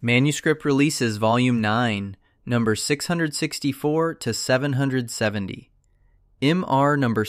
Manuscript Releases Volume 9, number 664 to 770. MR number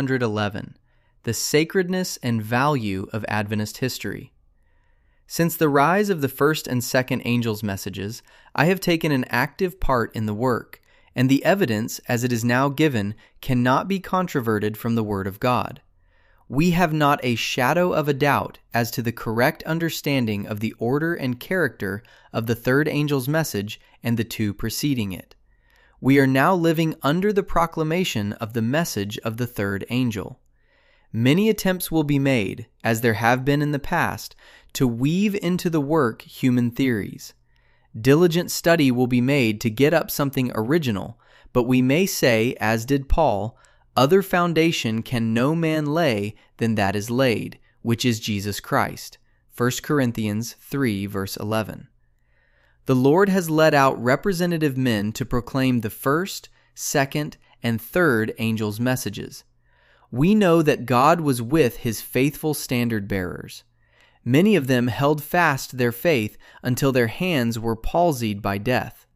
711, The Sacredness and Value of Adventist History. Since the rise of the first and second angels' messages, I have taken an active part in the work, and the evidence, as it is now given, cannot be controverted from the Word of God. We have not a shadow of a doubt as to the correct understanding of the order and character of the third angel's message and the two preceding it. We are now living under the proclamation of the message of the third angel. Many attempts will be made, as there have been in the past, to weave into the work human theories. Diligent study will be made to get up something original, but we may say, as did Paul, other foundation can no man lay than that is laid, which is Jesus Christ. 1 Corinthians 3, verse 11. The Lord has led out representative men to proclaim the first, second, and third angels' messages. We know that God was with his faithful standard bearers. Many of them held fast their faith until their hands were palsied by death.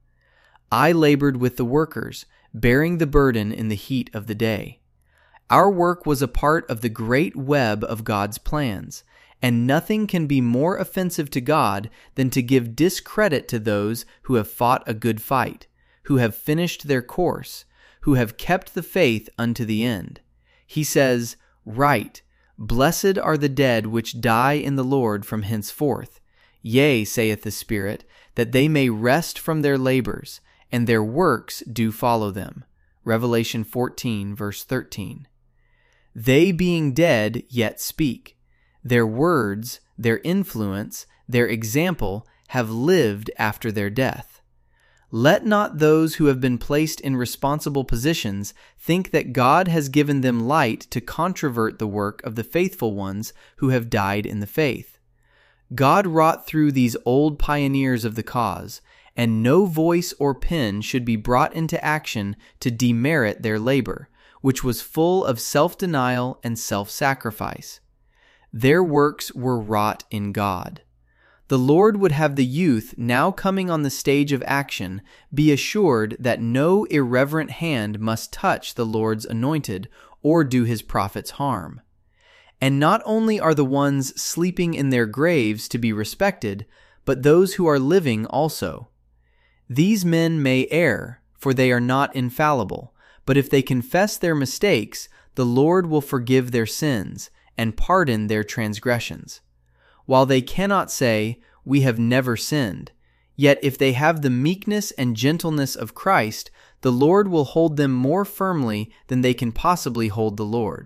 I labored with the workers, bearing the burden in the heat of the day. Our work was a part of the great web of God's plans, and nothing can be more offensive to God than to give discredit to those who have fought a good fight, who have finished their course, who have kept the faith unto the end. He says, "Right, blessed are the dead which die in the Lord from henceforth. Yea, saith the Spirit, that they may rest from their labors, and their works do follow them." Revelation 14, verse 13. They being dead yet speak. Their words, their influence, their example have lived after their death. Let not those who have been placed in responsible positions think that God has given them light to controvert the work of the faithful ones who have died in the faith. God wrought through these old pioneers of the cause, and no voice or pen should be brought into action to demerit their labor, which was full of self-denial and self-sacrifice. Their works were wrought in God. The Lord would have the youth now coming on the stage of action be assured that no irreverent hand must touch the Lord's anointed or do his prophets harm. And not only are the ones sleeping in their graves to be respected, but those who are living also. These men may err, for they are not infallible, but if they confess their mistakes, the Lord will forgive their sins and pardon their transgressions. While they cannot say, "We have never sinned," yet if they have the meekness and gentleness of Christ, the Lord will hold them more firmly than they can possibly hold the Lord.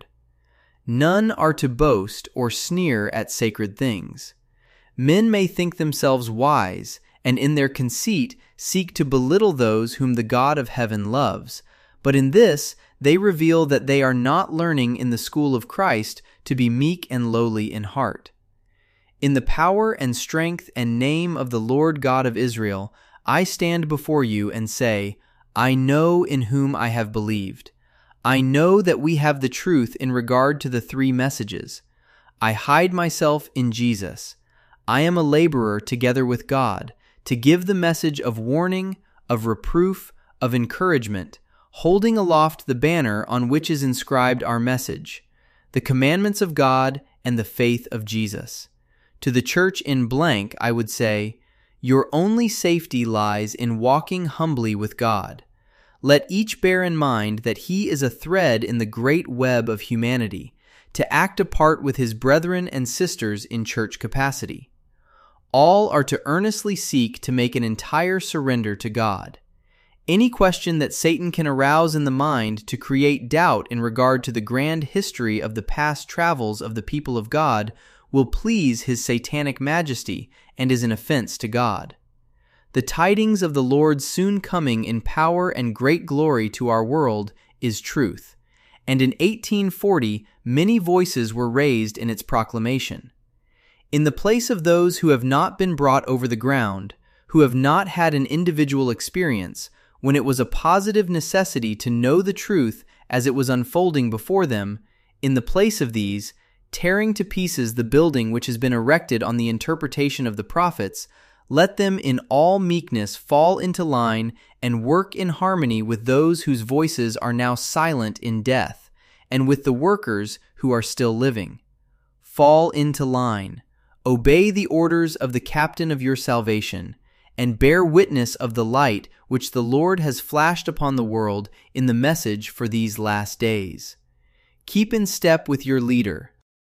None are to boast or sneer at sacred things. Men may think themselves wise, and in their conceit seek to belittle those whom the God of heaven loves, but in this they reveal that they are not learning in the school of Christ to be meek and lowly in heart. In the power and strength and name of the Lord God of Israel, I stand before you and say, I know in whom I have believed. I know that we have the truth in regard to the three messages. I hide myself in Jesus. I am a laborer together with God, to give the message of warning, of reproof, of encouragement, holding aloft the banner on which is inscribed our message, the commandments of God and the faith of Jesus. To the church in blank, I would say, your only safety lies in walking humbly with God. Let each bear in mind that he is a thread in the great web of humanity, to act a part with his brethren and sisters in church capacity. All are to earnestly seek to make an entire surrender to God. Any question that Satan can arouse in the mind to create doubt in regard to the grand history of the past travels of the people of God will please his satanic majesty and is an offense to God. The tidings of the Lord's soon coming in power and great glory to our world is truth, and in 1840 many voices were raised in its proclamation. In the place of those who have not been brought over the ground, who have not had an individual experience, when it was a positive necessity to know the truth as it was unfolding before them, in the place of these, tearing to pieces the building which has been erected on the interpretation of the prophets, Let them in all meekness fall into line and work in harmony with those whose voices are now silent in death, and with the workers who are still living. Fall into line. Obey the orders of the captain of your salvation, and bear witness of the light which the Lord has flashed upon the world in the message for these last days. Keep in step with your leader.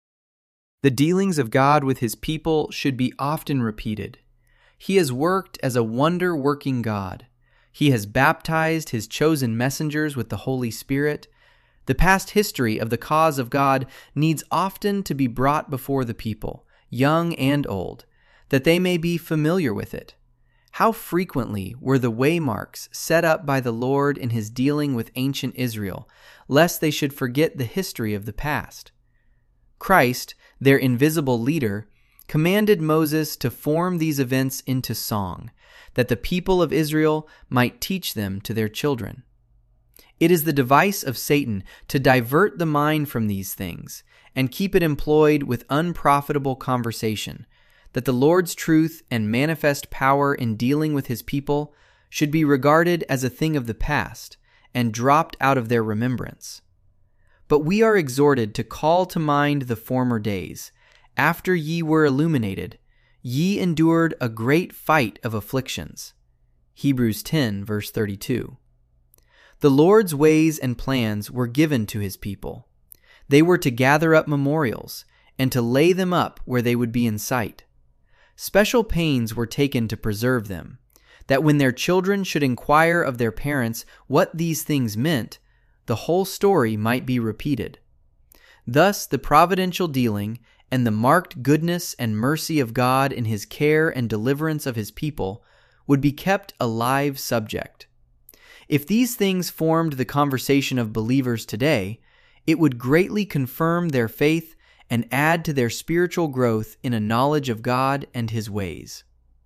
The dealings of God with His people should be often repeated. He has worked as a wonder-working God. He has baptized His chosen messengers with the Holy Spirit. The past history of the cause of God needs often to be brought before the people, young and old, that they may be familiar with it. How frequently were the waymarks set up by the Lord in His dealing with ancient Israel, lest they should forget the history of the past. Christ, their invisible leader, commanded Moses to form these events into song, that the people of Israel might teach them to their children. It is the device of Satan to divert the mind from these things and keep it employed with unprofitable conversation, that the Lord's truth and manifest power in dealing with His people should be regarded as a thing of the past and dropped out of their remembrance. But we are exhorted to call to mind the former days. After ye were illuminated, ye endured a great fight of afflictions. Hebrews 10, verse 32. The Lord's ways and plans were given to His people. They were to gather up memorials and to lay them up where they would be in sight. Special pains were taken to preserve them, that when their children should inquire of their parents what these things meant, the whole story might be repeated. Thus the providential dealing and the marked goodness and mercy of God in His care and deliverance of His people would be kept a live subject. If these things formed the conversation of believers today, it would greatly confirm their faith and add to their spiritual growth in a knowledge of God and His ways.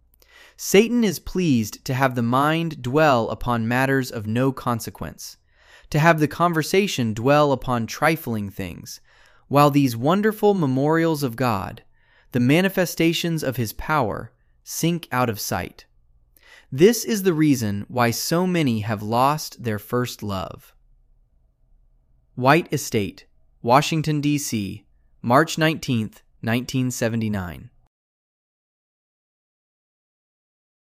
Satan is pleased to have the mind dwell upon matters of no consequence, to have the conversation dwell upon trifling things, while these wonderful memorials of God, the manifestations of His power, sink out of sight. This is the reason why so many have lost their first love. White Estate, Washington, D.C., March 19, 1979.